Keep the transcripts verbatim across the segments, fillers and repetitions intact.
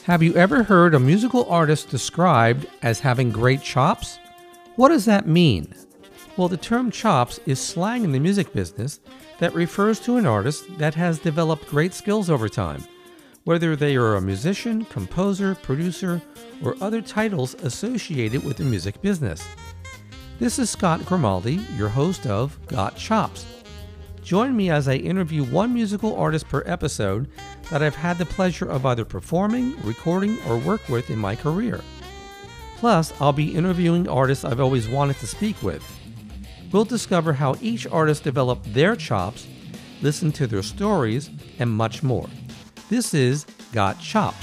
Have you ever heard a musical artist described as having great chops? What does that mean? Well, the term chops is slang in the music business that refers to an artist that has developed great skills over time, whether they are a musician, composer, producer, or other titles associated with the music business. This is Scott Grimaldi, your host of Got Chops. Join me as I interview one musical artist per episode that I've had the pleasure of either performing, recording, or work with in my career. Plus, I'll be interviewing artists I've always wanted to speak with. We'll discover how each artist developed their chops, listen to their stories, and much more. This is Got Chops.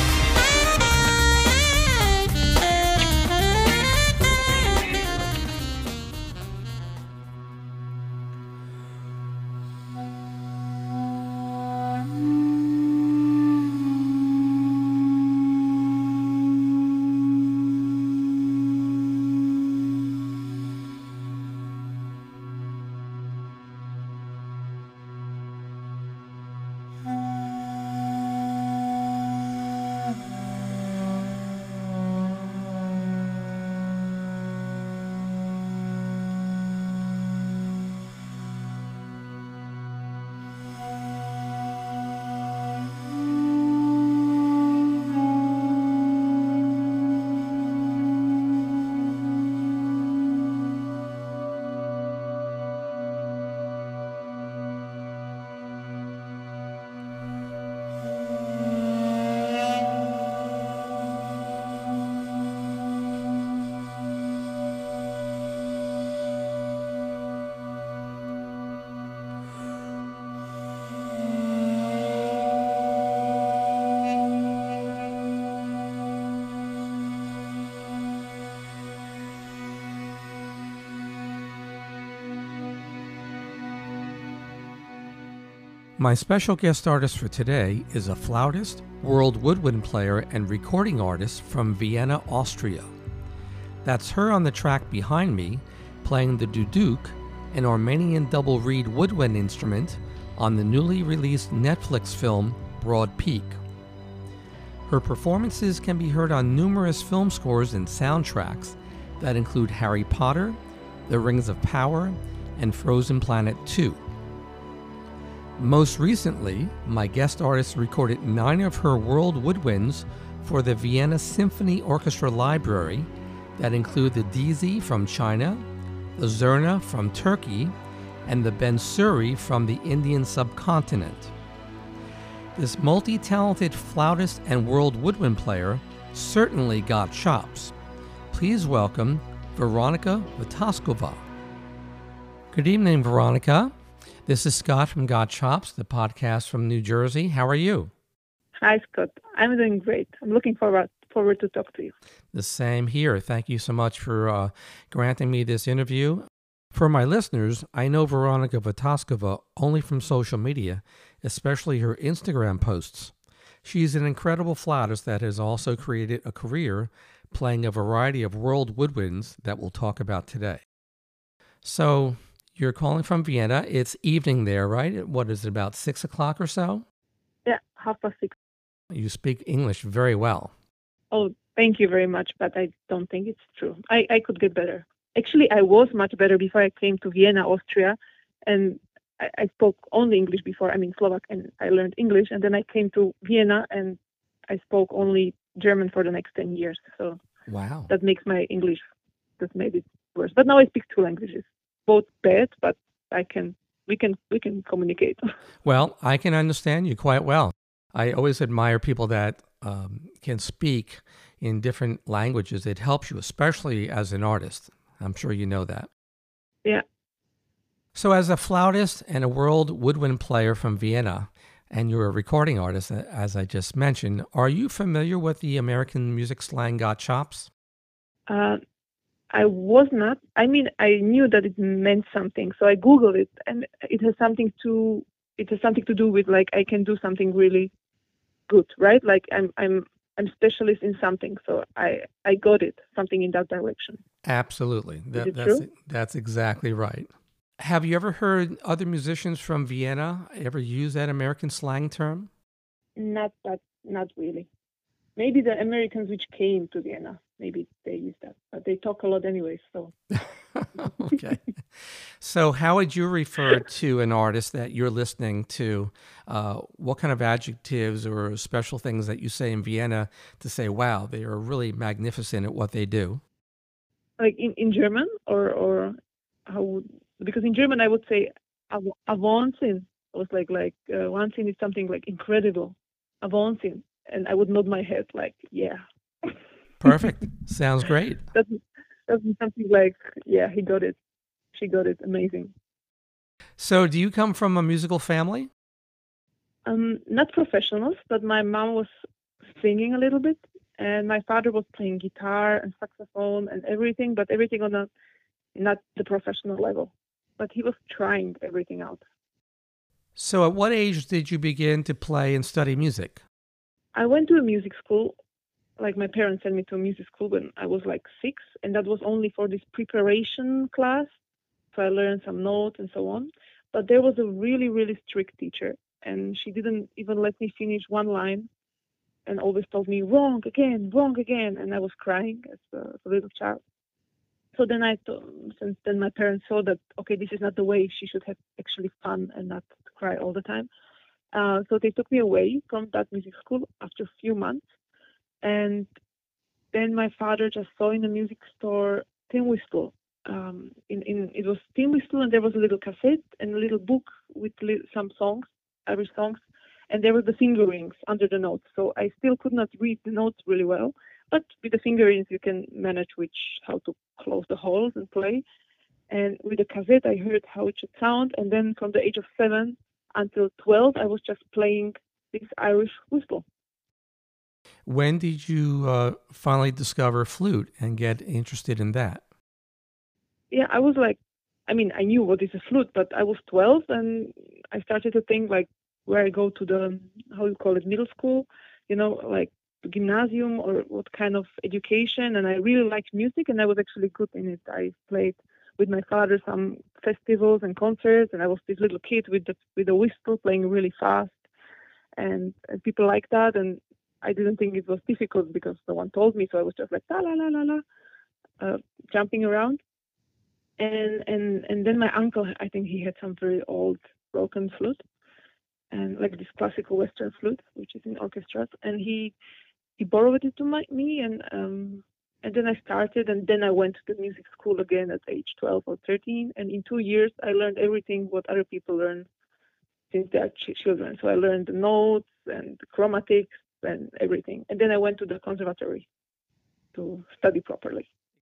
My special guest artist for today is a flautist, world woodwind player, and recording artist from Vienna, Austria. That's her on the track behind me, playing the duduk, an Armenian double reed woodwind instrument, on the newly released Netflix film Broad Peak. Her performances can be heard on numerous film scores and soundtracks that include Harry Potter, The Rings of Power, and Frozen Planet two. Most recently, my guest artist recorded nine of her world woodwinds for the Vienna Symphony Orchestra Library that include the Dizi from China, the Zurna from Turkey, and the Bansuri from the Indian subcontinent. This multi-talented flautist and world woodwind player certainly got chops. Please welcome Veronika Vataskova. Good evening, Veronika. This is Scott from Got Chops, the podcast from New Jersey. How are you? Hi, Scott. I'm doing great. I'm looking forward forward to talk to you. The same here. Thank you so much for uh, granting me this interview. For my listeners, I know Veronika Vataskova only from social media, especially her Instagram posts. She's an incredible flautist that has also created a career playing a variety of world woodwinds that we'll talk about today. So, you're calling from Vienna. It's evening there, right? What is it, about six o'clock or so? Yeah, half past six. You speak English very well. Oh, thank you very much, but I don't think it's true. I, I could get better. Actually, I was much better before I came to Vienna, Austria, and I, I spoke only English before. I mean Slovak, and I learned English, and then I came to Vienna, and I spoke only German for the next ten years. So wow, that makes my English just made it worse. But now I speak two languages. Both bad, but I can we can we can communicate. Well, I can understand you quite well. I always admire people that um, can speak in different languages. It helps you, especially as an artist. I'm sure you know that. Yeah. So as a flautist and a world woodwind player from Vienna, and you're a recording artist, as I just mentioned, are you familiar with the American music slang got chops? Uh, I was not. I mean, I knew that it meant something, so I Googled it, and it has something to. It has something to do with like I can do something really good, right? Like I'm, I'm, I'm specialist in something, so I, I got it. Something in that direction. Absolutely, that, Is it that's true? that's exactly right. Have you ever heard other musicians from Vienna ever use that American slang term? Not that. Not really. Maybe the Americans which came to Vienna, maybe they use that, but they talk a lot anyway. So Okay. So, how would you refer to an artist that you're listening to? Uh, what kind of adjectives or special things that you say in Vienna to say, wow, they are really magnificent at what they do? like in, in German or or how would, because in German I would say "Av- Wahnsinn." It was like like uh, Wahnsinn is something like incredible, a Wahnsinn, and I would nod my head like yeah. Perfect. Sounds great. that's that's something like yeah, he got it, she got it, amazing. So, do you come from a musical family? Um, not professionals, but my mom was singing a little bit, and my father was playing guitar and saxophone and everything, but everything on a not the professional level. But he was trying everything out. So, at what age did you begin to play and study music? I went to a music school. Like my parents sent me to a music school when I was like six, and that was only for this preparation class. So I learned some notes and so on. But there was a really, really strict teacher, and she didn't even let me finish one line and always told me wrong again, wrong again. And I was crying as a, as a little child. So then I, thought, since then my parents saw that, okay, this is not the way, she should have actually fun and not cry all the time. Uh, so they took me away from that music school after a few months. And then my father just saw in the music store Tin Whistle. Um, in, in it was Tin Whistle, and there was a little cassette and a little book with li- some songs, Irish songs, and there were the fingerings under the notes. So I still could not read the notes really well, but with the fingerings you can manage which how to close the holes and play. And with the cassette, I heard how it should sound, and then from the age of seven until twelve, I was just playing this Irish whistle. When did you uh, finally discover flute and get interested in that? Yeah, I was like, I mean, I knew what is a flute, but I was twelve and I started to think like where I go to the, how you call it, middle school, you know, like gymnasium or what kind of education. And I really liked music and I was actually good in it. I played with my father some festivals and concerts, and I was this little kid with the with a whistle playing really fast, and, and people like that. And I didn't think it was difficult because no one told me, so I was just like la la la la la, uh, jumping around. And and and then my uncle, I think he had some very old broken flute, and like this classical Western flute, which is in orchestras, and he he borrowed it to my, me, and um and then I started, and then I went to the music school again at age twelve or thirteen, and in two years I learned everything what other people learn since they are ch- children. So I learned the notes and the chromatics and everything, and then I went to the conservatory to study properly.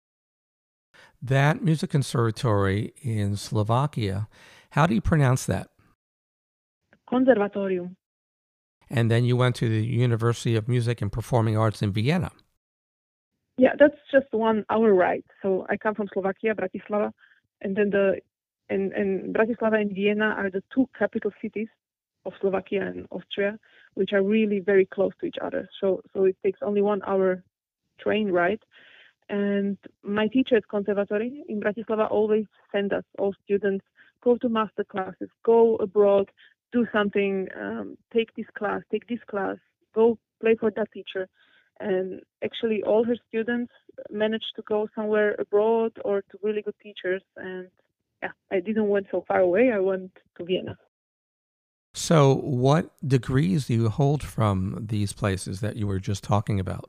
That music conservatory in Slovakia, how do you pronounce that? Conservatorium. And then you went to the University of Music and Performing Arts in Vienna. Yeah, that's just one hour ride. So I come from Slovakia, Bratislava, and then the and, and Bratislava and Vienna are the two capital cities of Slovakia and Austria, which are really very close to each other. So so it takes only one hour train ride. And my teacher at Conservatory in Bratislava always send us, all students, go to master classes, go abroad, do something, um, take this class, take this class, go play for that teacher. And actually all her students managed to go somewhere abroad or to really good teachers. And yeah, I didn't went so far away. I went to Vienna. So, what degrees do you hold from these places that you were just talking about?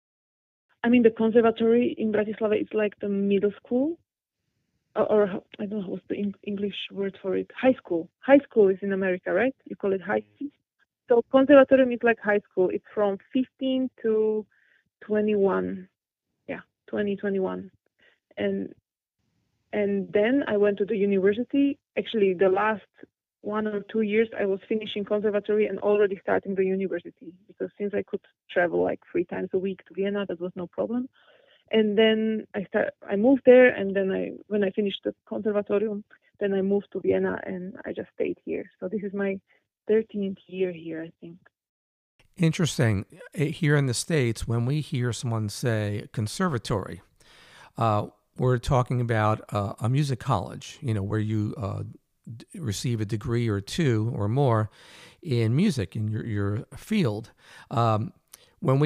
I mean, the conservatory in Bratislava is like the middle school, or, or I don't know what's the in- English word for it. High school. High school is in America, right? You call it high school. So conservatorium is like high school. It's from fifteen to twenty-one. Yeah, twenty, twenty-one. And and then I went to the university. Actually, the last one or two years, I was finishing conservatory and already starting the university, because since I could travel like three times a week to Vienna, that was no problem. And then I start, I moved there, and then I, when I finished the conservatorium, then I moved to Vienna, and I just stayed here. So this is my thirteenth year here, I think. Interesting. Eh, Here in the States, when we hear someone say conservatory, uh, we're talking about uh, a music college, you know, where you uh, d- receive a degree or two or more in music in your, your field. Um, when we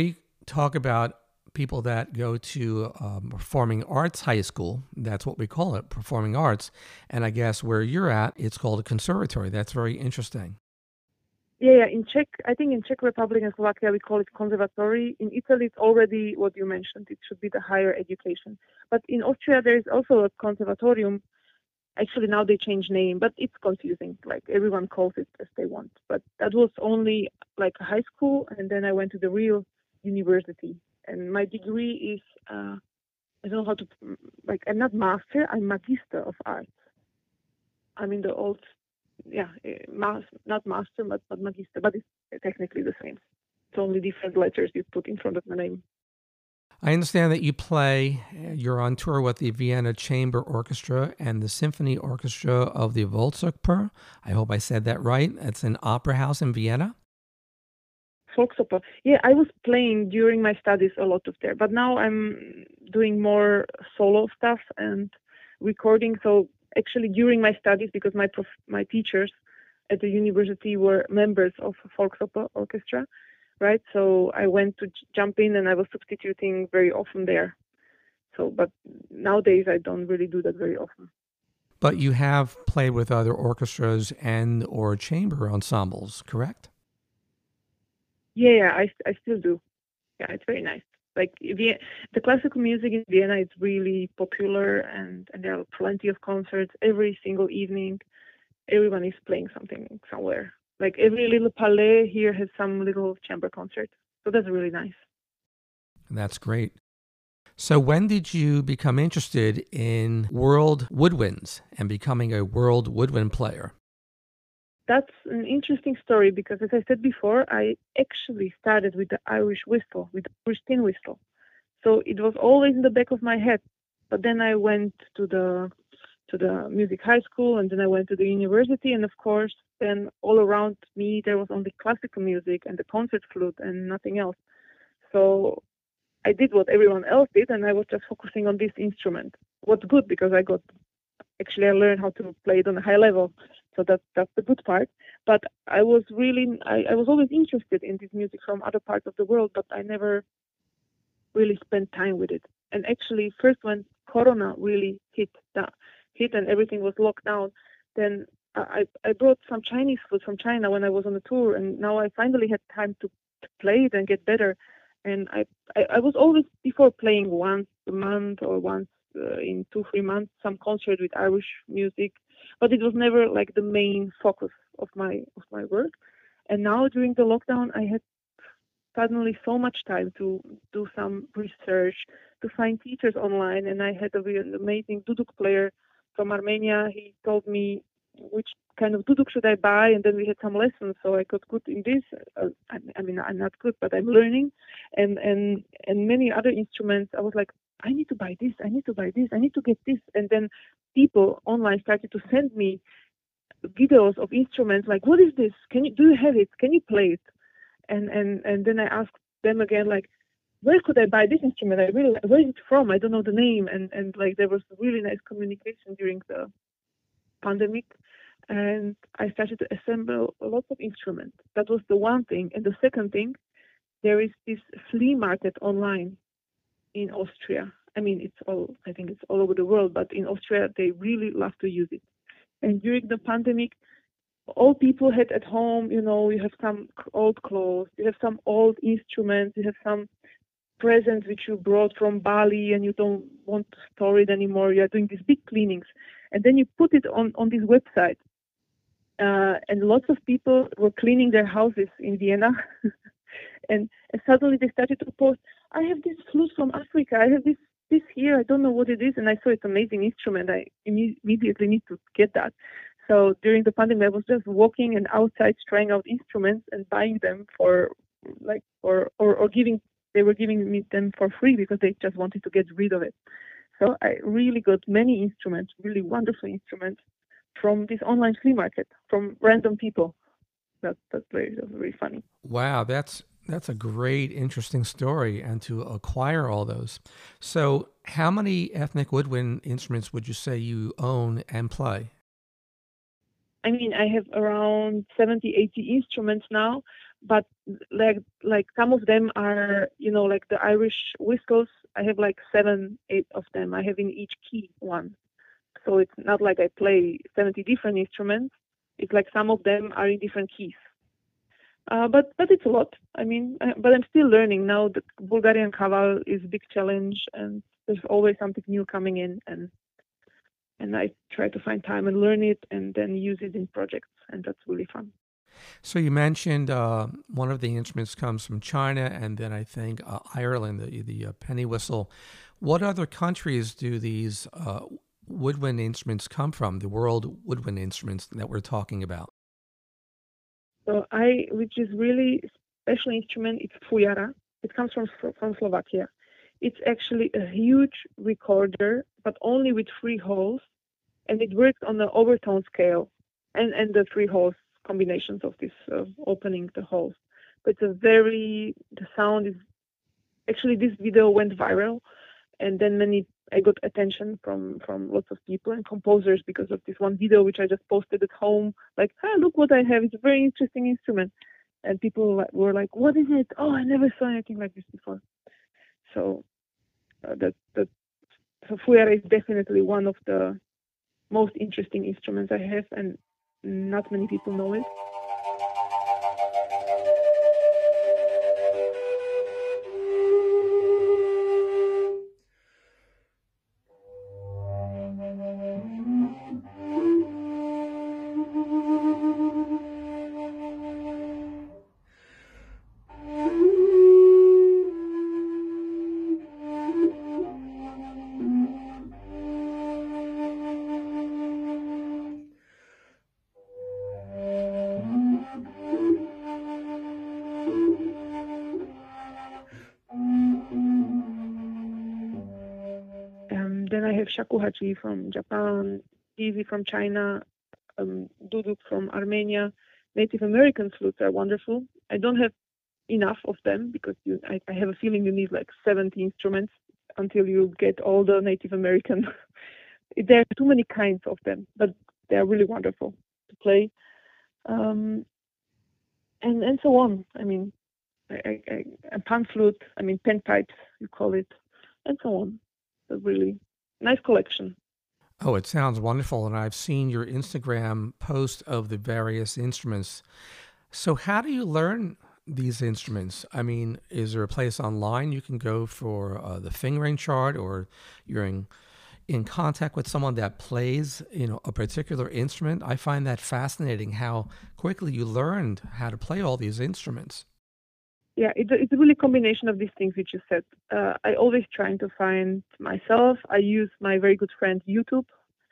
talk about people that go to um, performing arts high school. That's what we call it, performing arts. And I guess where you're at, it's called a conservatory. That's very interesting. Yeah, yeah. In Czech, I think in Czech Republic and Slovakia we call it conservatory. In Italy, it's already what you mentioned. It should be the higher education. But in Austria, there is also a conservatorium. Actually, now they change name, but it's confusing. Like everyone calls it as they want. But that was only like a high school, and then I went to the real university. And my degree is uh, I don't know how to like. I'm not master. I'm magister of arts. I'm in the old, yeah, eh, mas, not master, but, but magister. But it's technically the same. It's only different letters you put in front of the name. I understand that you play, you're on tour with the Vienna Chamber Orchestra and the Symphony Orchestra of the Volksoper. I hope I said that right. It's an opera house in Vienna. Volksoper. Yeah, I was playing during my studies a lot of there, but now I'm doing more solo stuff and recording. So actually during my studies, because my prof- my teachers at the university were members of Volksoper Orchestra, right? So I went to j- jump in and I was substituting very often there. So, but nowadays I don't really do that very often. But you have played with other orchestras and or chamber ensembles, correct? Yeah, yeah, I, I still do. Yeah, it's very nice. Like the, the classical music in Vienna is really popular, and, and there are plenty of concerts every single evening. Everyone is playing something somewhere. Like every little palais here has some little chamber concert. So that's really nice. That's great. So when did you become interested in world woodwinds and becoming a world woodwind player? That's an interesting story because, as I said before, I actually started with the Irish whistle, with the Irish tin whistle. So it was always in the back of my head. But then I went to the to the music high school, and then I went to the university, and of course, then all around me there was only classical music and the concert flute and nothing else. So I did what everyone else did, and I was just focusing on this instrument. What's good because I got actually I learned how to play it on a high level, so that's that's the good part. But I was really I, I was always interested in this music from other parts of the world, but I never really spent time with it. And actually, first when Corona really hit that hit and everything was locked down, then I I brought some Chinese food from China when I was on a tour, and now I finally had time to play it and get better. And I I, I was always before playing once a month or once uh, in two three months some concert with Irish music, but it was never like the main focus of my of my work. And now during the lockdown, I had suddenly so much time to do some research, to find teachers online, and I had a really amazing duduk player from Armenia. He told me which kind of duduk should I buy, and then we had some lessons, so I got good in this. Uh, I, I mean, I'm not good, but I'm learning, and and and many other instruments. I was like, I need to buy this, I need to buy this, I need to get this, and then people online started to send me videos of instruments. Like, what is this? Can you do you have it? Can you play it? And and and then I asked them again, like, where could I buy this instrument? I really, where is it from? I don't know the name. And and like there was really nice communication during the pandemic, and I started to assemble lots of instruments. That was the one thing. And the second thing, there is this flea market online in Austria. I mean, it's all, I think it's all over the world, but in Austria they really love to use it. And during the pandemic, all people had at home, you know, you have some old clothes, you have some old instruments, you have some presents which you brought from Bali and you don't want to store it anymore. You are doing these big cleanings. And then you put it on, on this website. Uh, and lots of people were cleaning their houses in Vienna. and, and suddenly they started to post, I have this flute from Africa. I have this this here. I don't know what it is. And I saw it's an amazing instrument. I imme- immediately need to get that. So during the pandemic, I was just walking and outside trying out instruments and buying them for like, or, or, or giving, they were giving me them for free because they just wanted to get rid of it. So I really got many instruments, really wonderful instruments from this online flea market, from random people. That, that's very, that's very funny. Wow, that's that's a great, interesting story, and to acquire all those. So, how many ethnic woodwind instruments would you say you own and play? I mean, I have around seventy, eighty instruments now, but like like some of them are, you know, like the Irish whistles. I have like seven, eight of them. I have in each key one. So it's not like I play seventy different instruments. It's like some of them are in different keys. Uh, but but it's a lot. I mean, I, but I'm still learning now. The Bulgarian Kaval is a big challenge, and there's always something new coming in, and and I try to find time and learn it, and then use it in projects, and that's really fun. So you mentioned uh, one of the instruments comes from China, and then I think uh, Ireland, the the uh, penny whistle. What other countries do these uh, woodwind instruments come from? The world woodwind instruments that we're talking about. So I, which is really special instrument, it's fujara. It comes from from Slovakia. It's actually a huge recorder, but only with three holes, and it works on the overtone scale, and and the three holes combinations of this uh, opening the holes. But it's a very, the sound is, actually this video went viral, and then many, I got attention from, from lots of people and composers because of this one video, which I just posted at home, like, ah, look what I have, it's a very interesting instrument. And people were like, what is it? Oh, I never saw anything like this before. So uh, that, that, so fujara is definitely one of the most interesting instruments I have, and not many people know it. Um, then I have shakuhachi from Japan, Dizi from China, um, duduk from Armenia. Native American flutes are wonderful. I don't have enough of them because you, I, I have a feeling you need like seventy instruments until you get all the Native American. There are too many kinds of them, but they're really wonderful to play. Um, and, and so on. I mean, I, I, I, a pan flute, I mean, pen pipes, you call it, and so on. A really nice collection. Oh, it sounds wonderful. And I've seen your Instagram post of the various instruments. So how do you learn these instruments? I mean, is there a place online you can go for uh, the fingering chart, or you're in, in contact with someone that plays, you know, a particular instrument? I find that fascinating how quickly you learned how to play all these instruments. Yeah, it's a, it's a really combination of these things which you said. Uh, I always trying to find myself. I use my very good friend YouTube,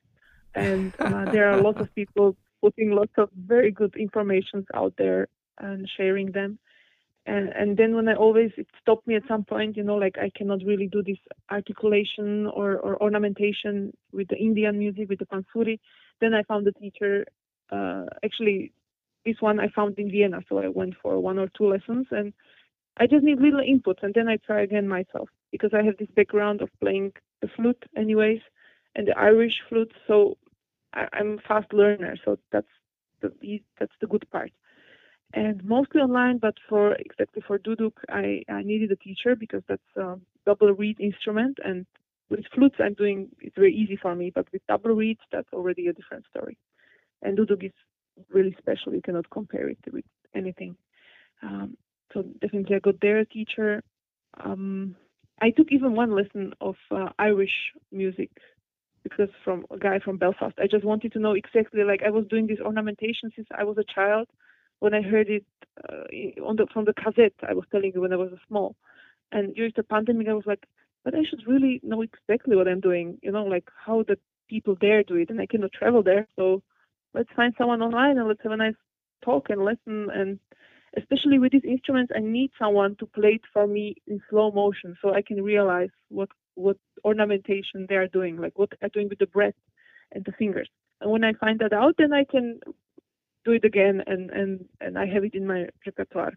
and uh, there are lots of people putting lots of very good informations out there and sharing them. And and then when I always, it stopped me at some point, you know, like I cannot really do this articulation or, or ornamentation with the Indian music, with the pansuri. Then I found a teacher, uh, actually, this one I found in Vienna, so I went for one or two lessons, and I just need little input, and then I try again myself, because I have this background of playing the flute anyways, and the Irish flute, so I, I'm a fast learner, so that's the that's the good part. And mostly online, but for exactly for duduk, I, I needed a teacher because that's a double reed instrument, and with flutes I'm doing, it's very easy for me, but with double reeds, that's already a different story. And duduk is really special, you cannot compare it with anything. Um, so definitely I got there a teacher. Um, I took even one lesson of uh, Irish music, because from a guy from Belfast. I just wanted to know exactly, like I was doing this ornamentation since I was a child. When I heard it uh, on the from the cassette, I was telling you when I was small. And during the pandemic, I was like, but I should really know exactly what I'm doing, you know, like how the people there do it. And I cannot travel there. So let's find someone online and let's have a nice talk and lesson. And especially with these instruments, I need someone to play it for me in slow motion so I can realize what, what ornamentation they are doing, like what they're doing with the breath and the fingers. And when I find that out, then I can do it again, and, and, and I have it in my repertoire.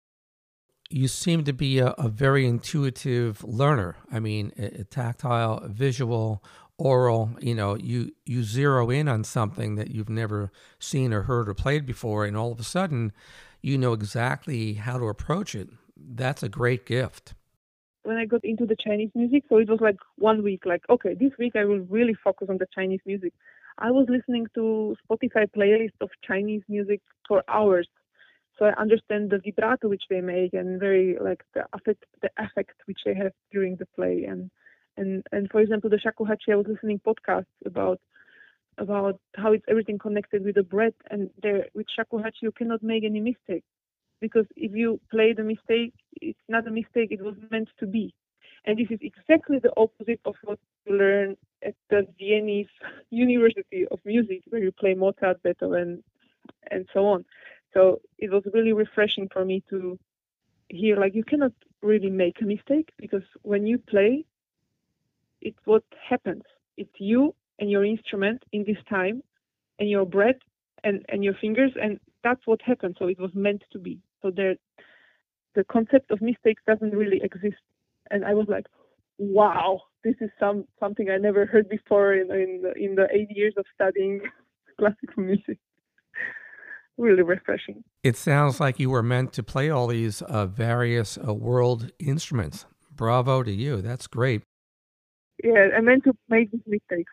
You seem to be a, a very intuitive learner. I mean, a, a tactile, visual, oral, you know, you, you zero in on something that you've never seen or heard or played before, and all of a sudden you know exactly how to approach it. That's a great gift. When I got into the Chinese music, so it was like one week, like, okay, this week I will really focus on the Chinese music. I was listening to Spotify playlists of Chinese music for hours. So I understand the vibrato which they make and very like the affect, the effect which they have during the play. And and and for example, the shakuhachi, I was listening podcasts about about how it's everything connected with the breath. And there with shakuhachi, you cannot make any mistake, because if you play the mistake, it's not a mistake, it was meant to be. And this is exactly the opposite of what you learn at the Viennese University of Music, where you play Mozart, Beethoven, and so on. So it was really refreshing for me to hear, like, you cannot really make a mistake, because when you play, it's what happens. It's you and your instrument in this time, and your breath and, and your fingers, and that's what happened. So it was meant to be. So there, the concept of mistakes doesn't really exist. And I was like, wow, this is some something I never heard before in in the, in the eight years of studying classical music. Really refreshing. It sounds like you were meant to play all these uh, various uh, world instruments. Bravo to you. That's great. Yeah, I meant to make these mistakes.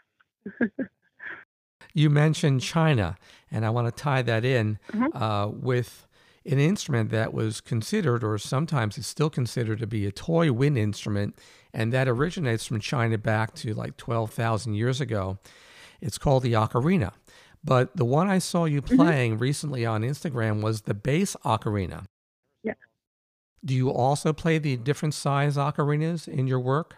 You mentioned China, and I want to tie that in mm-hmm. uh, with an instrument that was considered, or sometimes it's still considered, to be a toy wind instrument, and that originates from China back to like twelve thousand years ago. It's called the ocarina. But the one I saw you playing mm-hmm. recently on Instagram was the bass ocarina. Yeah. Do you also play the different size ocarinas in your work?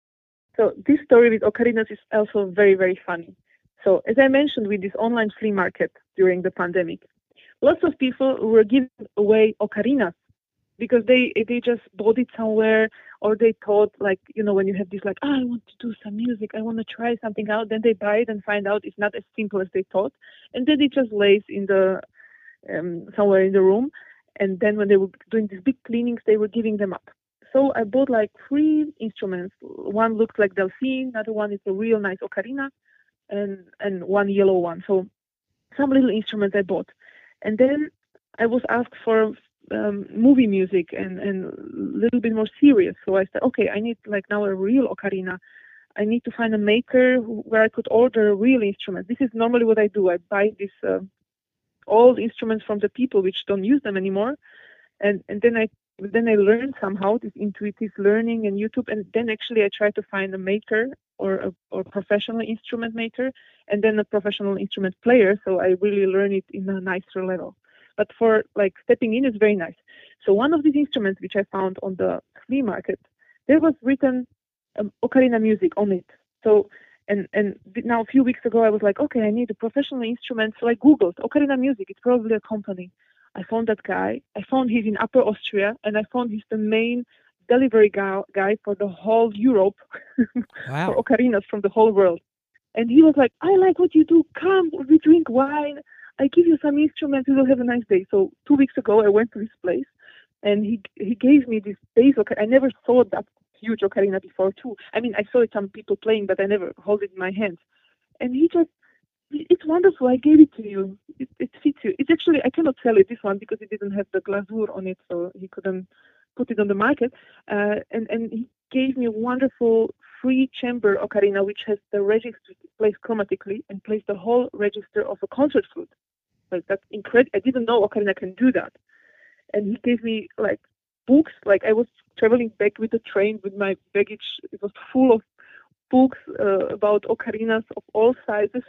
So this story with ocarinas is also very, very funny. So as I mentioned, with this online flea market during the pandemic, lots of people were giving away ocarinas because they they just bought it somewhere, or they thought, like, you know, when you have this, like, oh, I want to do some music, I want to try something out, then they buy it and find out it's not as simple as they thought, and then it just lays in the um, somewhere in the room, and then when they were doing these big cleanings, they were giving them up. So I bought like three instruments. One looked like delphine, another one is a real nice ocarina, and and one yellow one. So some little instruments I bought. And then I was asked for um, movie music and, and a little bit more serious. So I said, okay, I need like now a real ocarina. I need to find a maker who, where I could order a real instrument. This is normally what I do. I buy these uh, old instruments from the people which don't use them anymore. And, and then I then I learned somehow this intuitive learning and YouTube. And then actually I try to find a maker or a or professional instrument maker, and then a professional instrument player. So I really learn it in a nicer level. But for like stepping in is very nice. So one of these instruments which I found on the flea market, there was written um, ocarina music on it. So and and now a few weeks ago I was like, okay, I need a professional instrument. So I Googled ocarina music. It's probably a company. I found that guy. I found he's in Upper Austria, and I found he's the main delivery guy, guy for the whole Europe, wow. for ocarinas from the whole world. And he was like, I like what you do. Come, we drink wine. I give you some instruments. We will have a nice day. So two weeks ago, I went to his place, and he he gave me this bass ocarina. I never saw that huge ocarina before, too. I mean, I saw it some people playing, but I never hold it in my hands. And he just, it's wonderful. I gave it to you. It, it fits you. It's actually, I cannot sell it, this one, because it didn't have the glazour on it, so he couldn't put it on the market. Uh, and, and he gave me a wonderful free chamber ocarina, which has the register placed chromatically and plays the whole register of a concert flute. Like, that's incredible. I didn't know ocarina can do that. And he gave me, like, books. Like, I was traveling back with the train with my baggage. It was full of books uh, about ocarinas of all sizes.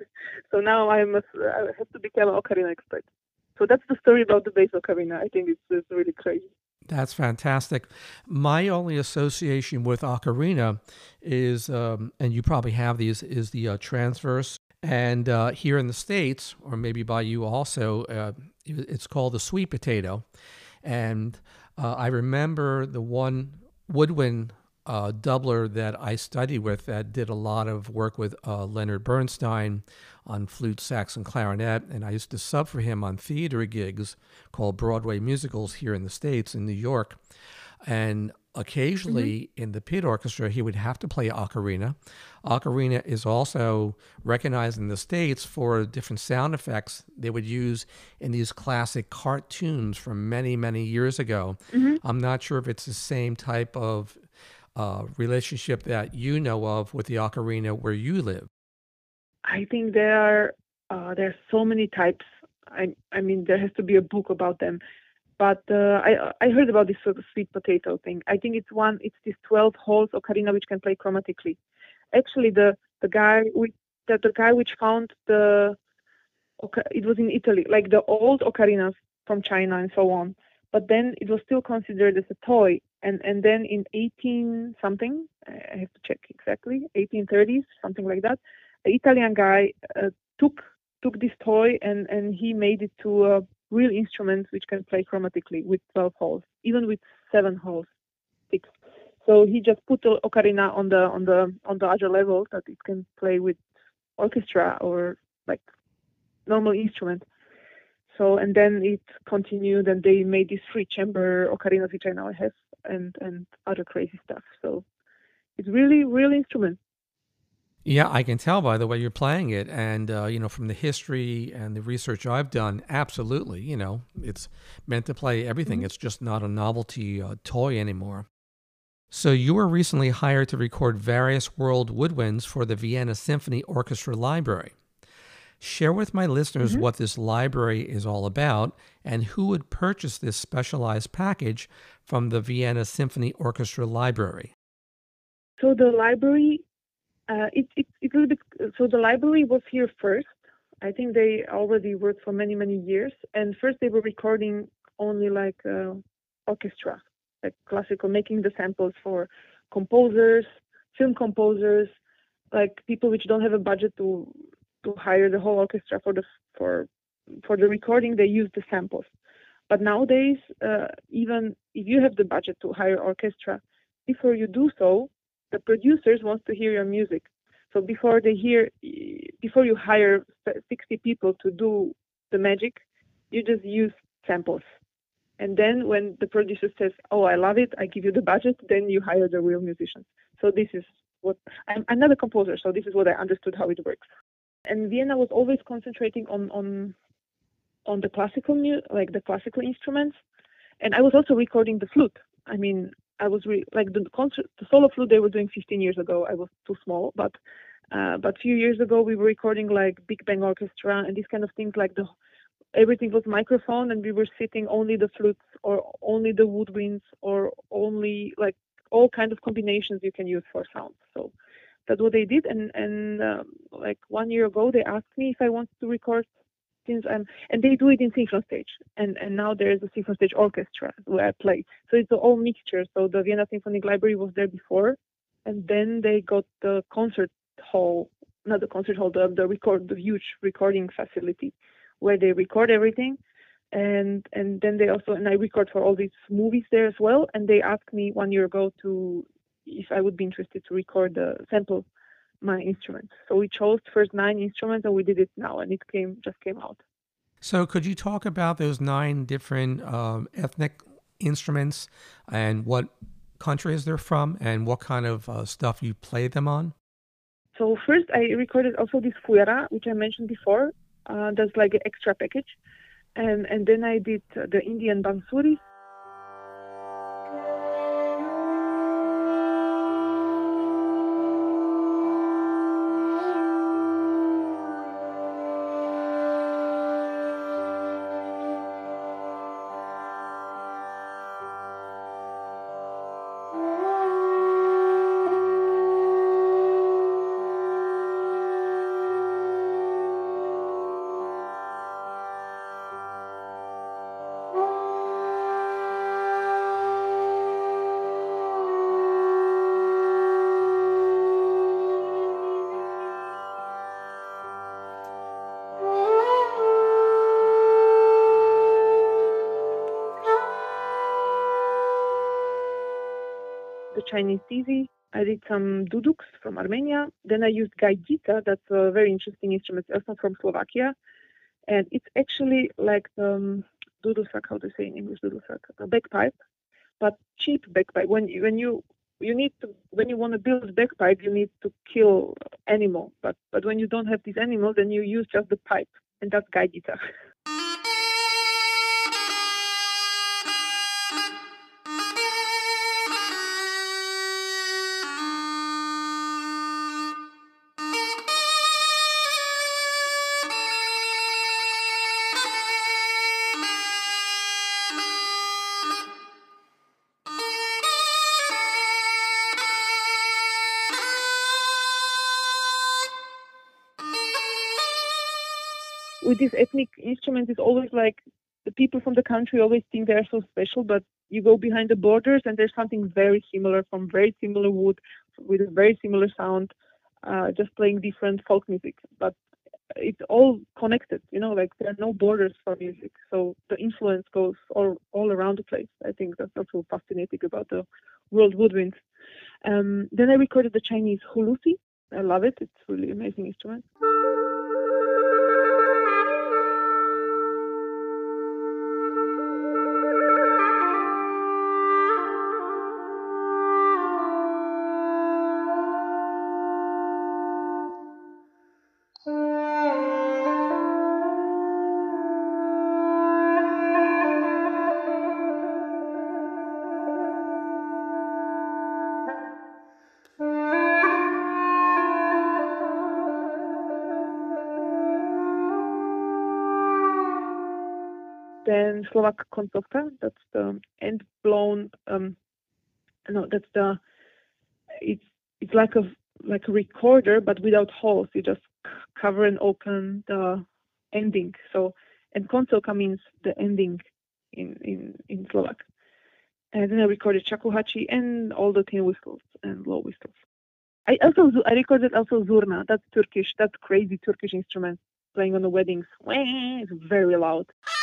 So now I must, I have to become an ocarina expert. So that's the story about the bass ocarina. I think it's, it's really crazy. That's fantastic. My only association with ocarina is, um, and you probably have these, is the uh, transverse. And uh, here in the States, or maybe by you also, uh, it's called the sweet potato. And uh, I remember the one woodwind uh, doubler that I studied with that did a lot of work with uh, Leonard Bernstein on flute, sax, and clarinet. And I used to sub for him on theater gigs called Broadway musicals here in the States, in New York. And hmm occasionally in the pit orchestra, he would have to play ocarina. Ocarina is also recognized in the States for different sound effects they would use in these classic cartoons from many, many years ago. hmm I'm not sure if it's the same type of uh, relationship that you know of with the ocarina where you live. I think there are uh, there are so many types. I I mean, there has to be a book about them. But uh, I I heard about this sort of sweet potato thing. I think it's one. It's this twelve holes ocarina which can play chromatically. Actually, the the guy with the, the guy which found the oca- it was in Italy, like the old ocarinas from China and so on. But then it was still considered as a toy. And and then in eighteen something, I have to check exactly, eighteen thirties, something like that, an Italian guy uh, took took this toy and and he made it to a real instrument which can play chromatically with twelve holes, even with seven holes, six. So he just put the ocarina on the on the on the other level that it can play with orchestra or like normal instrument. So and then it continued, and they made these three chamber ocarinas which I now have, and and other crazy stuff. So it's really real instrument. Yeah, I can tell by the way you're playing it. And, uh, you know, from the history and the research I've done, absolutely, you know, it's meant to play everything. hmm It's just not a novelty uh, toy anymore. So you were recently hired to record various world woodwinds for the Vienna Symphony Orchestra Library. Share with my listeners hmm what this library is all about and who would purchase this specialized package from the Vienna Symphony Orchestra Library. So the library, uh, it, it it will be, so the library was here first. I think they already worked for many many years, and first they were recording only like uh, orchestra, like classical, making the samples for composers, film composers, like people which don't have a budget to to hire the whole orchestra for the for for the recording. They use the samples. But nowadays, uh, even if you have the budget to hire orchestra, before you do so, the producers want to hear your music. So before they hear, before you hire sixty people to do the magic, you just use samples. And then when the producer says, "Oh, I love it, I give you the budget," then you hire the real musicians. So this is what I'm, I'm not a composer, so this is what I understood how it works. And Vienna was always concentrating on on on the classical mu- like the classical instruments, and I was also recording the flute. I mean, I was re- like the concert, the solo flute they were doing fifteen years ago. I was too small, but uh, but a few years ago we were recording like Big Bang Orchestra and these kind of things. Like the everything was microphone, and we were sitting only the flutes or only the woodwinds or only like all kind of combinations you can use for sound. So that's what they did. And and um, like one year ago they asked me if I wanted to record since I'm, and they do it in synchron stage, and and now there is a synchron stage orchestra where I play. So it's all mixture. So the Vienna Symphonic Library was there before, and then they got the concert hall, not the concert hall, the the record, the huge recording facility, where they record everything, and and then they also, and I record for all these movies there as well. And they asked me one year ago to if I would be interested to record the sample my instruments. So we chose first nine instruments and we did it now, and it came just came out. So could you talk about those nine different um, ethnic instruments and what countries they're from and what kind of uh, stuff you play them on? So first I recorded also this fuera, which I mentioned before. Uh, that's like an extra package, and and then I did uh, the Indian bansuris. The Chinese tizi. I did some duduks from Armenia. Then I used gaidita. That's a very interesting instrument, also from Slovakia. And it's actually like um, dudusak, how to say in English, dudusak, a bagpipe, but cheap bagpipe. When you, when you you need to when you want to build bagpipe, you need to kill animal. But but when you don't have these animals, then you use just the pipe, and that's gajdita. With this ethnic instrument, it's always like the people from the country always think they're so special, but you go behind the borders and there's something very similar from very similar wood with a very similar sound, uh, just playing different folk music. But it's all connected, you know, like there are no borders for music. So the influence goes all, all around the place. I think that's also fascinating about the world woodwinds. Um, then I recorded the Chinese hulusi. I love it. It's a really amazing instrument. Then Slovak koncovka, that's the end blown. Um, no, that's the. It's it's like a like a recorder, but without holes. You just c- cover and open the ending. So, and koncovka means the ending in in in Slovak. And then I recorded shakuhachi and all the tin whistles and low whistles. I also I recorded also zurna. That's Turkish. That's crazy Turkish instrument playing on the weddings. It's very loud.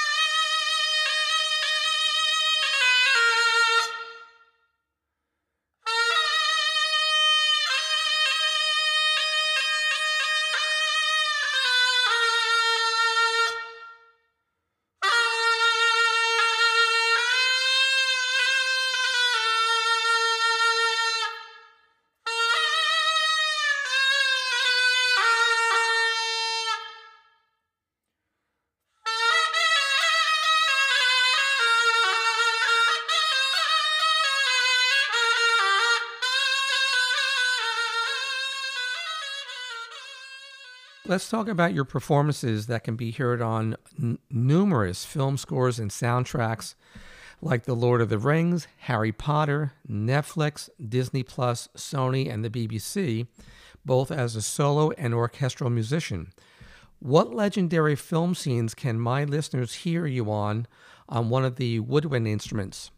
Let's talk about your performances that can be heard on n- numerous film scores and soundtracks like The Lord of the Rings, Harry Potter, Netflix, Disney Plus, Sony, and the B B C, both as a solo and orchestral musician. What legendary film scenes can my listeners hear you on on one of the woodwind instruments?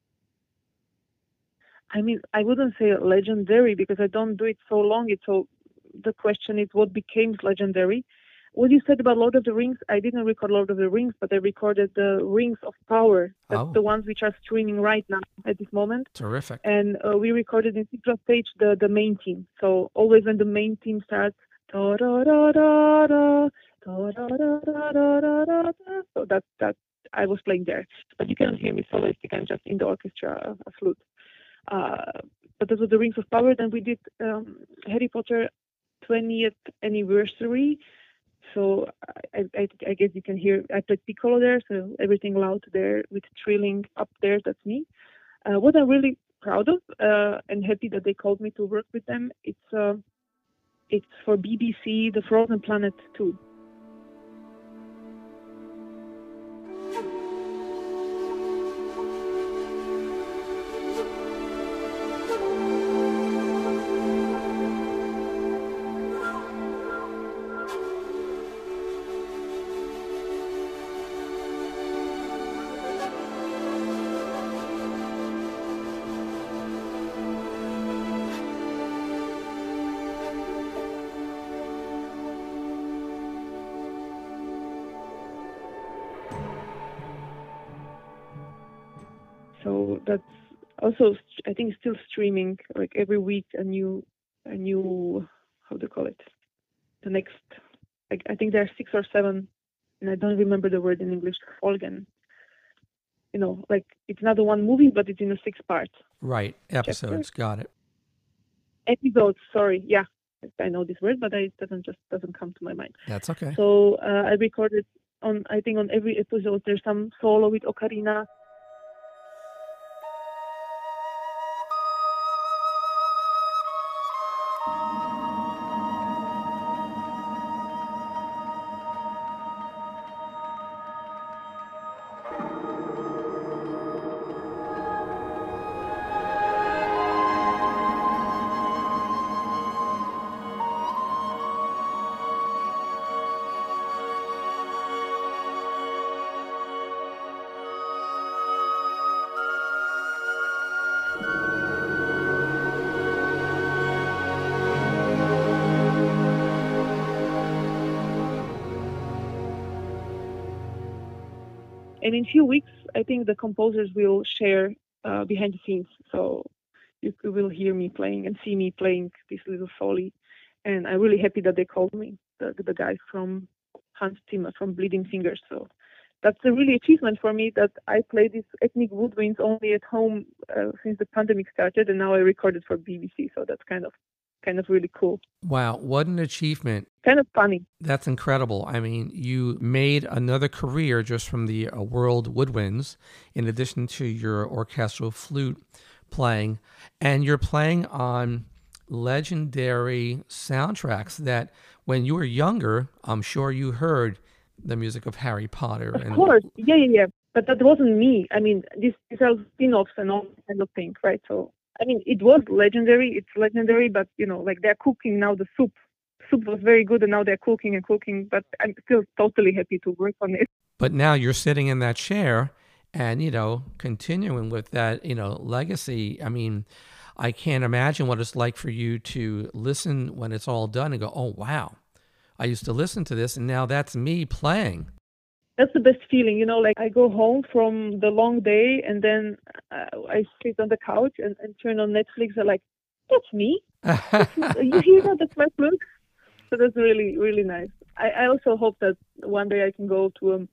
I mean, I wouldn't say legendary because I don't do it so long. It's so the question is what became legendary. What you said about Lord of the Rings, I didn't record Lord of the Rings, but I recorded the Rings of Power. That's Oh. the ones which are streaming right now at this moment. Terrific. And uh, we recorded in Citra stage the, the main theme. So always when the main theme starts, da da da da da da da da da da da. So that that I was playing there, but you cannot hear me soloistic. I'm just in the orchestra, a flute. Uh, but that was the Rings of Power. Then we did um, Harry Potter twentieth anniversary. So I, I, I guess you can hear, I played piccolo there, so everything loud there with trilling up there, that's me. Uh, what I'm really proud of uh, and happy that they called me to work with them, it's uh, it's for B B C, The Frozen Planet two. So that's also, I think, still streaming like every week a new, a new, how do you call it? The next, like, I think there are six or seven, and I don't remember the word in English. Folgen. you know, like it's not a one movie, but it's in a six part. Right. Episodes. Chapter. Got it. Episodes. Sorry. Yeah, I know this word, but it doesn't just doesn't come to my mind. That's okay. So uh, I recorded on. I think on every episode there's some solo with ocarina. And in a few weeks, I think the composers will share uh, behind the scenes. So you will hear me playing and see me playing this little soli. And I'm really happy that they called me, the, the guys from Hans Zimmer, from Bleeding Fingers. So that's a really achievement for me that I play these ethnic woodwinds only at home uh, since the pandemic started, and now I recorded for B B C. So that's kind of kind of really cool. Wow, what an achievement. Kind of funny. That's incredible. I mean, you made another career just from the uh, World Woodwinds, in addition to your orchestral flute playing, and you're playing on legendary soundtracks that when you were younger, I'm sure you heard the music of Harry Potter. Of and course, yeah, yeah, yeah. But that wasn't me. I mean, these, these are spin-offs and all kind of things, right? So, I mean, it was legendary. It's legendary, but, you know, like they're cooking now the soup. Soup was very good, and now they're cooking and cooking, but I'm still totally happy to work on it. But now you're sitting in that chair and, you know, continuing with that, you know, legacy. I mean, I can't imagine what it's like for you to listen when it's all done and go, oh, wow, I used to listen to this, and now that's me playing. That's the best feeling, you know, like I go home from the long day and then uh, I sit on the couch and, and turn on Netflix and like, that's me. That's me. You hear that? That's my flute. So that's really, really nice. I, I also hope that one day I can go to, um,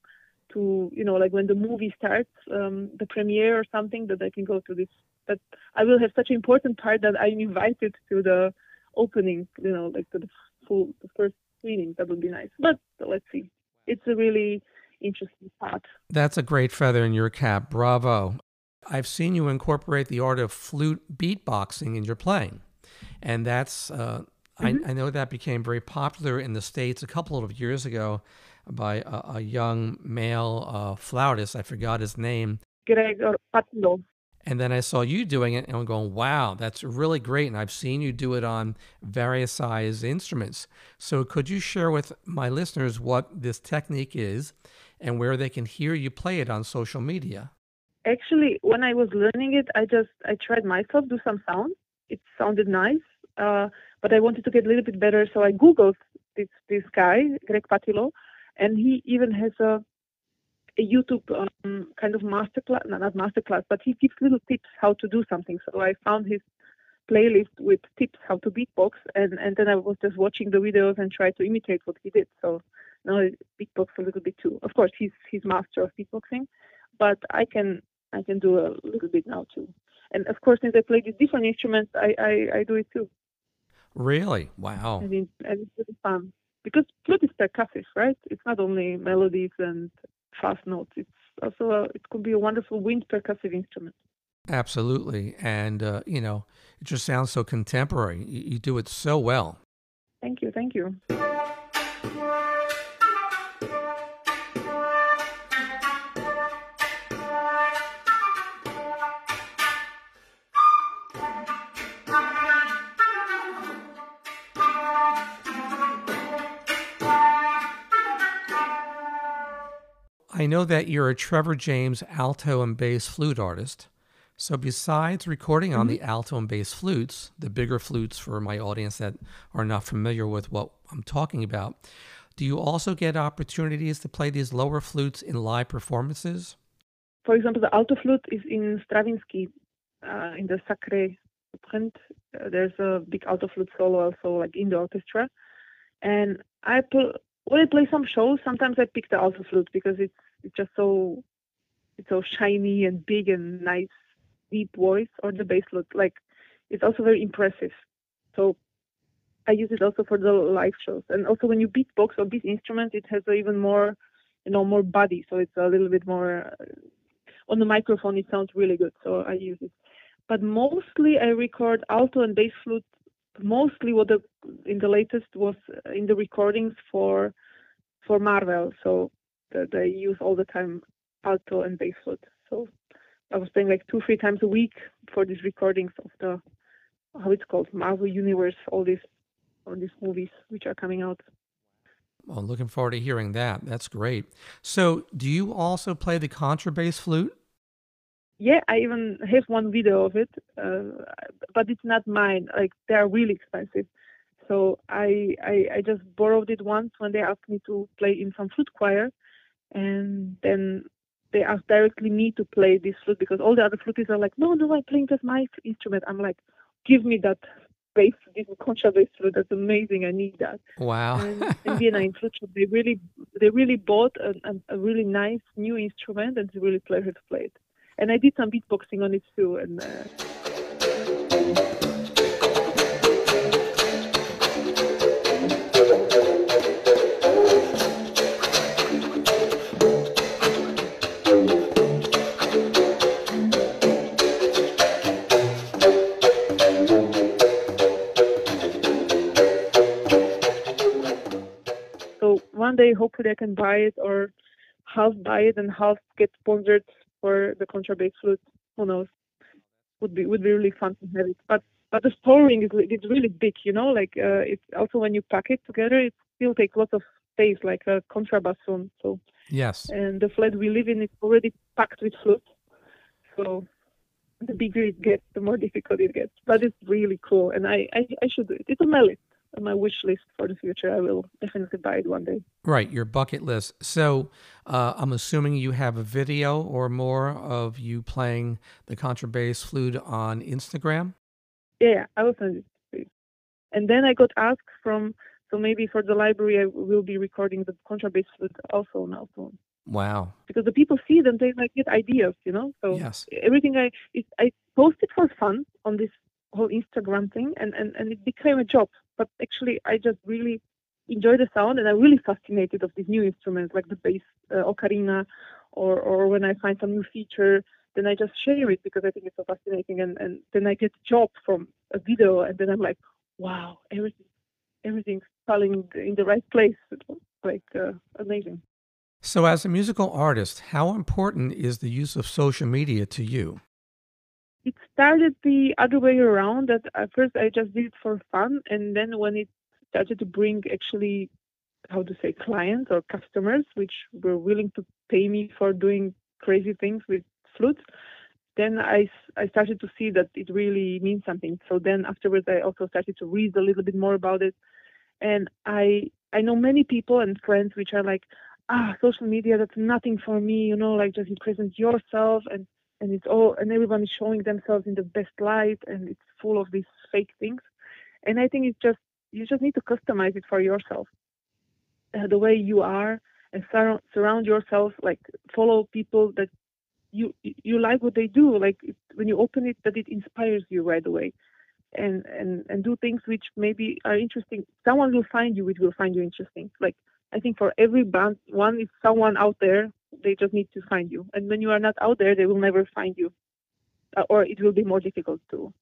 to you know, like when the movie starts, um, the premiere or something, that I can go to this. But I will have such an important part that I'm invited to the opening, you know, like to the full, the first screening. That would be nice. But let's see. It's a really interesting part. That's a great feather in your cap. Bravo. I've seen you incorporate the art of flute beatboxing in your playing. And that's, uh, mm-hmm. I, I know that became very popular in the States a couple of years ago by a, a young male uh, flautist. I forgot his name. Gregor Patilo. And then I saw you doing it, and I'm going, wow, that's really great. And I've seen you do it on various size instruments. So could you share with my listeners what this technique is and where they can hear you play it on social media? Actually, when I was learning it, I just, I tried myself, do some sound. It sounded nice, uh, but I wanted to get a little bit better. So I Googled this, this guy, Greg Patilo, and he even has a, a YouTube um, kind of masterclass, no, not masterclass, but he gives little tips how to do something. So I found his playlist with tips how to beatbox, and, and then I was just watching the videos and tried to imitate what he did. So now I beatbox a little bit too. Of course, he's he's master of beatboxing, but I can I can do a little bit now too. And of course, since I play these different instruments, I, I, I do it too. Really? Wow. And, it, and it's really fun. Because flute is percussive, right? It's not only melodies and fast notes. It's also, a, it could be a wonderful wind percussive instrument. Absolutely. And, uh, you know, it just sounds so contemporary. You, you do it so well. Thank you. Thank you. I know that you're a Trevor James alto and bass flute artist. So besides recording on mm-hmm. the alto and bass flutes, the bigger flutes for my audience that are not familiar with what I'm talking about, do you also get opportunities to play these lower flutes in live performances? For example, the alto flute is in Stravinsky, uh, in the Sacre print. Uh, there's a big alto flute solo also, like in the orchestra. And I pl- when I play some shows, sometimes I pick the alto flute because it's it's just so it's so shiny and big and nice, deep voice, or the bass flute. Like it's also very impressive. So I use it also for the live shows. And also when you beatbox on this instrument, it has even more, you know, more body. So it's a little bit more, uh, on the microphone, it sounds really good. So I use it. But mostly I record alto and bass flute. Mostly what the, in the latest was in the recordings for, for Marvel. So the, they use all the time alto and bass flute. So I was playing like two, three times a week for these recordings of the, how it's called, Marvel Universe, all these, all these movies which are coming out. Well, looking forward to hearing that. That's great. So, do you also play the contrabass flute? Yeah, I even have one video of it, uh, but it's not mine. Like they are really expensive. So I, I I just borrowed it once when they asked me to play in some flute choir, and then they asked directly me to play this flute because all the other flutists are like, no, no, I'm playing just my instrument. I'm like, give me that bass, this contrabass flute. That's amazing. I need that. Wow. And in Vienna in flute shop, they really they really bought a, a, a really nice new instrument, and it's really pleasure to play it. And I did some beatboxing on it too. And uh... so one day, hopefully, I can buy it or half buy it and half get sponsored for the contrabass flute. Who knows? Would be would be really fun to have it. But but the storing is it's really big, you know. Like uh, it's also when you pack it together, it still takes lots of space, like a contrabassoon. So yes. And the flat we live in is already packed with flute. So the bigger it gets, the more difficult it gets. But it's really cool, and I I, I should do it. It's on my list, on my wish list for the future. I will definitely buy it one day. Right, your bucket list. So uh, I'm assuming you have a video or more of you playing the contrabass flute on Instagram? Yeah, yeah, I will send it to you. And then I got asked from, so maybe for the library, I will be recording the contrabass flute also now soon. Wow. Because the people see them, they like get ideas, you know. So yes. everything I it, I posted for fun on this whole Instagram thing, and, and, and it became a job. But actually, I just really enjoy the sound, and I'm really fascinated of these new instruments like the bass uh, ocarina, or or when I find some new feature, then I just share it because I think it's so fascinating, and, and then I get a job from a video, and then I'm like, wow, everything everything's falling in the right place. It was like uh, amazing. So as a musical artist, how important is the use of social media to you? It started the other way around, that at first I just did it for fun, and then when it started to bring actually, how to say, clients or customers which were willing to pay me for doing crazy things with flutes, then I, I started to see that it really means something. So then afterwards I also started to read a little bit more about it, and I I know many people and friends which are like, ah, social media, that's nothing for me, you know, like just you present yourself, and and it's all, and everyone is showing themselves in the best light, and it's full of these fake things. And I think it's just, you just need to customize it for yourself, uh, the way you are, and sur- surround yourself, like follow people that you you like what they do, like it, when you open it, that it inspires you right away, and and and do things which maybe are interesting. Someone will find you, which will find you interesting. Like I think for every band, one is someone out there. They just need to find you, and when you are not out there, they will never find you, uh, or it will be more difficult to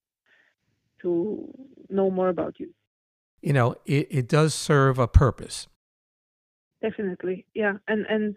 to know more about you. You know, it, it does serve a purpose. Definitely, yeah, and and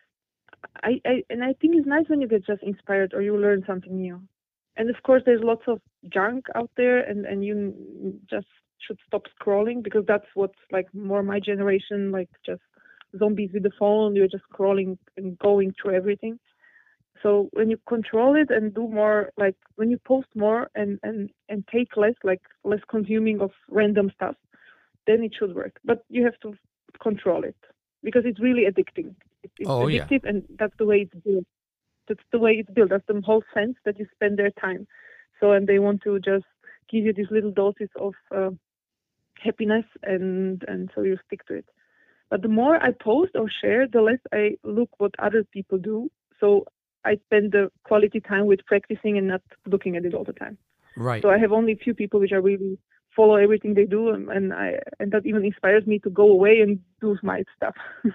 I, I and I think it's nice when you get just inspired or you learn something new. And of course, there's lots of junk out there, and and you just should stop scrolling, because that's what's like more my generation, like just zombies with the phone. You're just scrolling and going through everything. So when you control it and do more, like when you post more and and and take less, like less consuming of random stuff, then it should work. But you have to control it, because it's really addicting. It, it's Oh, yeah. addictive, and that's the way it's built. That's the way it's built. That's the whole sense, that you spend their time. So, and they want to just give you these little doses of uh, happiness, and and so you stick to it. But the more I post or share, the less I look what other people do. So I spend the quality time with practicing and not looking at it all the time. Right. So I have only a few people which are really follow everything they do, and, and I and that even inspires me to go away and do my stuff.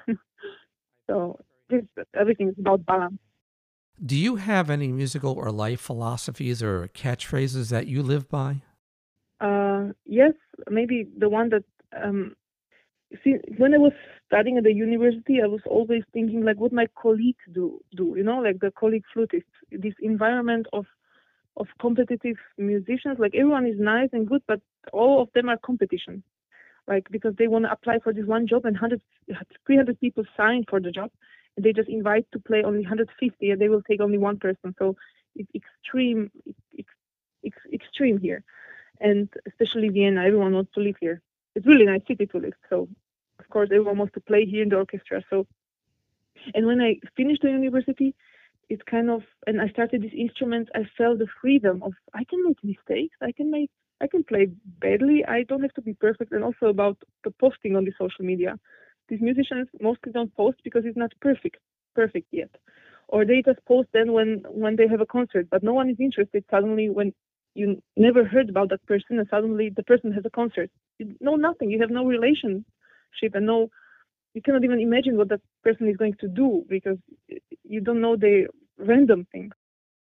So this, everything is about balance. Do you have any musical or life philosophies or catchphrases that you live by? Uh, yes, maybe the one that um, see, when I was studying at the university, I was always thinking like what my colleagues do, do you know, like the colleague flutists, this environment of of competitive musicians. Like everyone is nice and good, but all of them are competition. Like because they want to apply for this one job and one hundred, three hundred people sign for the job, and they just invite to play only one hundred fifty, and they will take only one person. So it's extreme, it's, it's extreme here, and especially Vienna. Everyone wants to live here. It's really nice city to live. So of course everyone wants to play here in the orchestra. So and when I finished the university, it's kind of, and I started this instrument, I felt the freedom of, I can make mistakes, I can make, I can play badly, I don't have to be perfect. And also about the posting on the social media. These musicians mostly don't post because it's not perfect, perfect yet. Or they just post then when, when they have a concert, but no one is interested suddenly when you never heard about that person and suddenly the person has a concert. You know nothing, you have no relationship and no, you cannot even imagine what that person is going to do because you don't know the random things.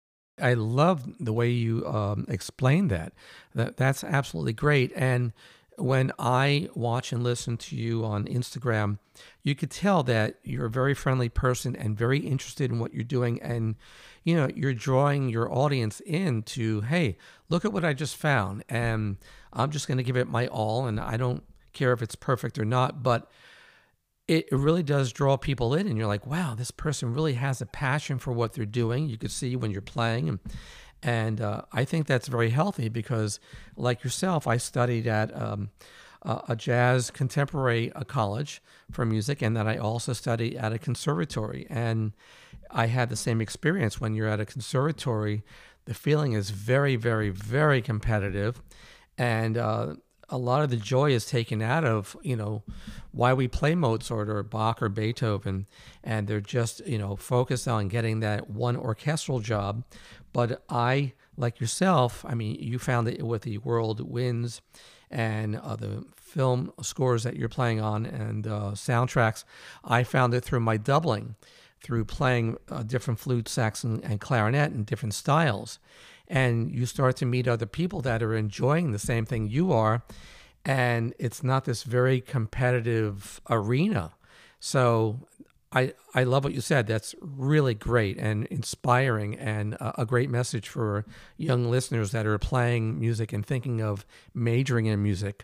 I love the way you um, explained that. That that's absolutely great. And when I watch and listen to you on Instagram, you could tell that you're a very friendly person and very interested in what you're doing. And you know, you're drawing your audience into, hey, look at what I just found, and I'm just going to give it my all. And I don't care if it's perfect or not, but it really does draw people in, and you're like, wow, this person really has a passion for what they're doing. You could see when you're playing, and and uh, I think that's very healthy because, like yourself, I studied at um, a a jazz contemporary uh, college for music, and then I also studied at a conservatory. And I had the same experience. When you're at a conservatory, the feeling is very, very, very competitive, and uh, a lot of the joy is taken out of, you know, why we play Mozart or Bach or Beethoven, and they're just, you know, focused on getting that one orchestral job. But I, like yourself, I mean, you found it with the World Winds and uh, the film scores that you're playing on and uh, soundtracks. I found it through my doubling, through playing uh, different flute, sax, and, and clarinet in different styles. And you start to meet other people that are enjoying the same thing you are. And it's not this very competitive arena. So I, I love what you said. That's really great and inspiring, and a, a great message for young listeners that are playing music and thinking of majoring in music.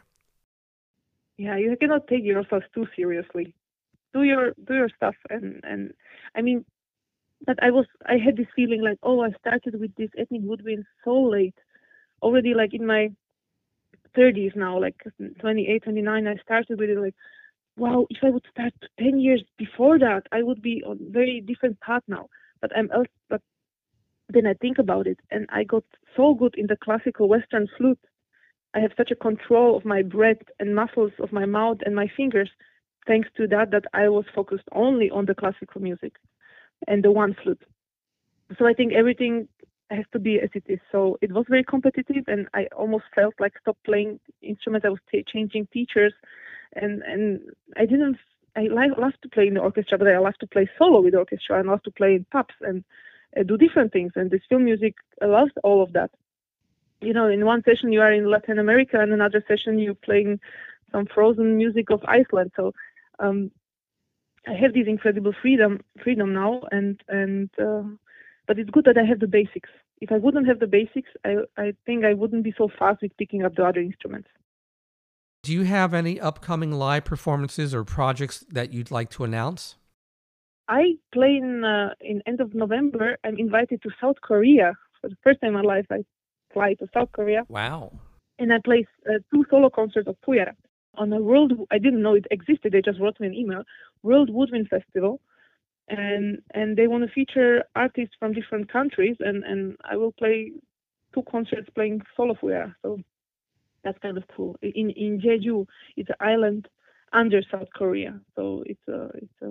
Yeah, you cannot take yourself too seriously. Do your do your stuff, and and I mean, but I was I had this feeling like, oh, I started with this ethnic woodwind so late, already like in my thirties now, like twenty-eight, twenty-nine. I started with it like, wow, if I would start ten years before that, I would be on very different path now. But I'm else, but then I think about it, and I got so good in the classical Western flute. I have such a control of my breath and muscles of my mouth and my fingers, thanks to that, that I was focused only on the classical music and the one flute. So I think everything has to be as it is. So it was very competitive, and I almost felt like stop playing instruments. I was t- changing teachers, and and I didn't. I like love to play in the orchestra, but I love to play solo with the orchestra. I love to play in pubs and uh, do different things. And this film music allows all of that. You know, in one session you are in Latin America, and another session you're playing some frozen music of Iceland. So um, I have this incredible freedom, freedom now, and and uh, but it's good that I have the basics. If I wouldn't have the basics, I I think I wouldn't be so fast with picking up the other instruments. Do you have any upcoming live performances or projects that you'd like to announce? I play in uh, in end of November. I'm invited to South Korea for the first time in my life. I fly to South Korea, Wow. and I play uh, two solo concerts of Puyara on a world. I didn't know it existed. They just wrote me an email. World Woodwind Festival, and and they want to feature artists from different countries, and and I will play two concerts playing solo Puyara. So that's kind of cool. In in Jeju, it's an island under South Korea. So it's a it's a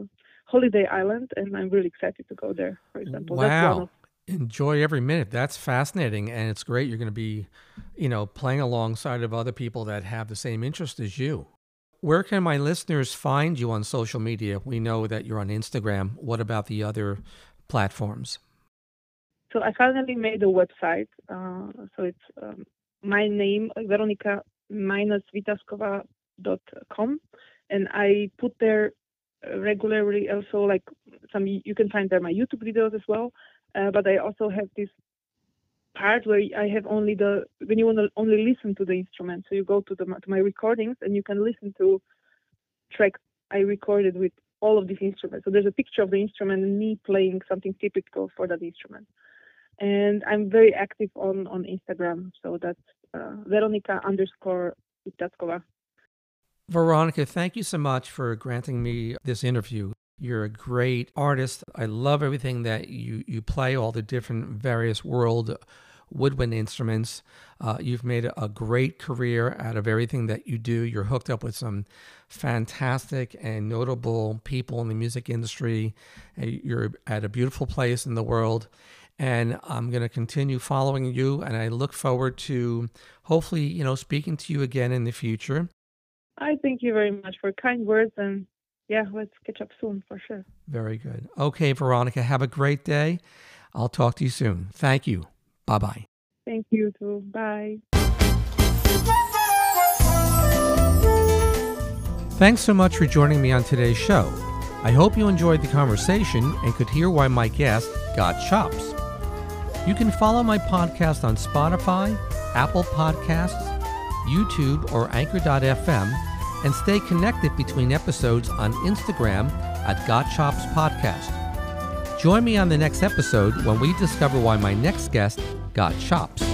Holiday Island, and I'm really excited to go there, for example. Wow. That's one of Enjoy every minute. That's fascinating, and it's great. You're going to be, you know, playing alongside of other people that have the same interest as you. Where can my listeners find you on social media? We know that you're on Instagram. What about the other platforms? So I finally made a website. Uh, so it's um, my name, Veronika Vitaskova dot com, and I put there regularly also like some. You can find there my YouTube videos as well. Uh, but I also have this part where I have only the, when you want to only listen to the instrument. So you go to the to my recordings and you can listen to tracks I recorded with all of these instruments. So there's a picture of the instrument and me playing something typical for that instrument. And I'm very active on, on Instagram. So that's uh, Veronika underscore Vitaskova. Veronika, thank you so much for granting me this interview. You're a great artist. I love everything that you, you play, all the different various world woodwind instruments. Uh, you've made a, a great career out of everything that you do. You're hooked up with some fantastic and notable people in the music industry. You're at a beautiful place in the world. And I'm going to continue following you, and I look forward to hopefully, you know, speaking to you again in the future. I thank you very much for kind words, and yeah, let's catch up soon for sure. Very good. Okay, Veronika, have a great day. I'll talk to you soon. Thank you. Bye-bye. Thank you too. Bye. Thanks so much for joining me on today's show. I hope you enjoyed the conversation and could hear why my guest got chops. You can follow my podcast on Spotify, Apple Podcasts, YouTube, or Anchor dot f m, and stay connected between episodes on Instagram at Got Chops Podcast. Join me on the next episode when we discover why my next guest got chops.